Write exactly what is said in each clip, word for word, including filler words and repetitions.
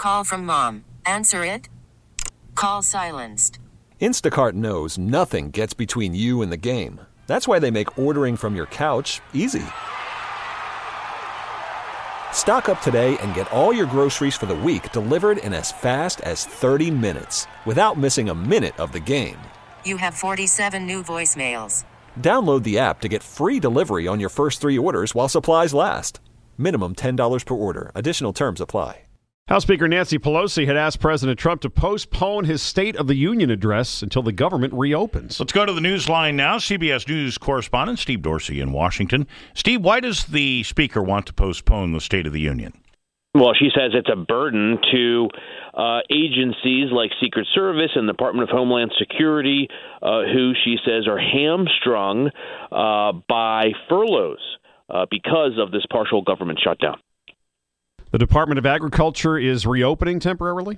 call from mom. Answer it. Call silenced. Instacart knows nothing gets between you and the game. That's why they make ordering from your couch easy. Stock up today and get all your groceries for the week delivered in as fast as thirty minutes without missing a minute of the game. You have forty-seven new voicemails. Download the app to get free delivery on your first three orders while supplies last. Minimum ten dollars per order. Additional terms apply. House Speaker Nancy Pelosi had asked President Trump to postpone his State of the Union address until the government reopens. Let's go to the Newsline now. C B S News correspondent Steve Dorsey in Washington. Steve, why does the Speaker want to postpone the State of the Union? Well, she says it's a burden to uh, agencies like Secret Service and the Department of Homeland Security, uh, who she says are hamstrung uh, by furloughs uh, because of this partial government shutdown. The Department of Agriculture is reopening temporarily?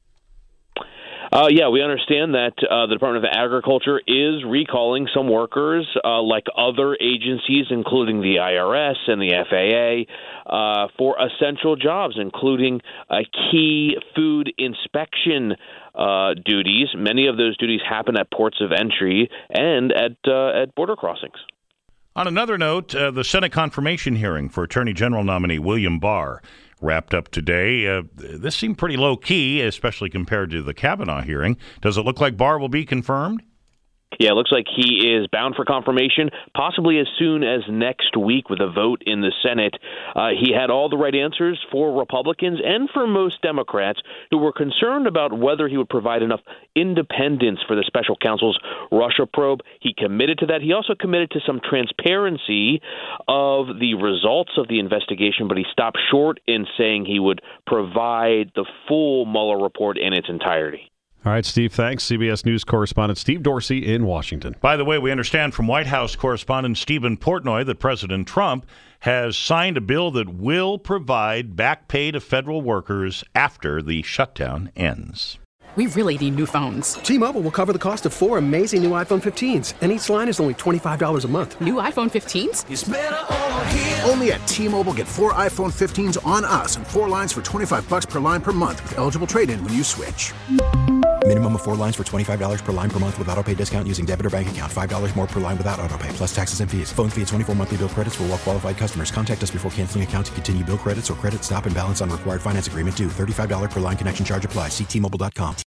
Uh, yeah, we understand that uh, the Department of Agriculture is recalling some workers, uh, like other agencies, including the I R S and the F A A, uh, for essential jobs, including uh, key food inspection uh, duties. Many of those duties happen at ports of entry and at uh, at border crossings. On another note, uh, the Senate confirmation hearing for Attorney General nominee William Barr wrapped up today. Uh, this seemed pretty low-key, especially compared to the Kavanaugh hearing. Does it look like Barr will be confirmed? Yeah, it looks like he is bound for confirmation, possibly as soon as next week with a vote in the Senate. Uh, he had all the right answers for Republicans and for most Democrats who were concerned about whether he would provide enough independence for the special counsel's Russia probe. He committed to that. He also committed to some transparency of the results of the investigation, but he stopped short in saying he would provide the full Mueller report in its entirety. All right, Steve, thanks. C B S News correspondent Steve Dorsey in Washington. By the way, we understand from White House correspondent Stephen Portnoy that President Trump has signed a bill that will provide back pay to federal workers after the shutdown ends. We really need new phones. T-Mobile will cover the cost of four amazing new iPhone fifteens, and each line is only twenty-five dollars a month. New iPhone fifteens? It's better over here. Only at T-Mobile, get four iPhone fifteens on us and four lines for twenty-five dollars per line per month with eligible trade-in when you switch. Minimum of four lines for twenty-five dollars per line per month with autopay discount using debit or bank account. five dollars more per line without autopay, plus taxes and fees. Phone fee at twenty-four monthly bill credits for well-qualified customers. Contact us before canceling account to continue bill credits or credit stop and balance on required finance agreement due. thirty-five dollars per line connection charge applies. See T Mobile dot com.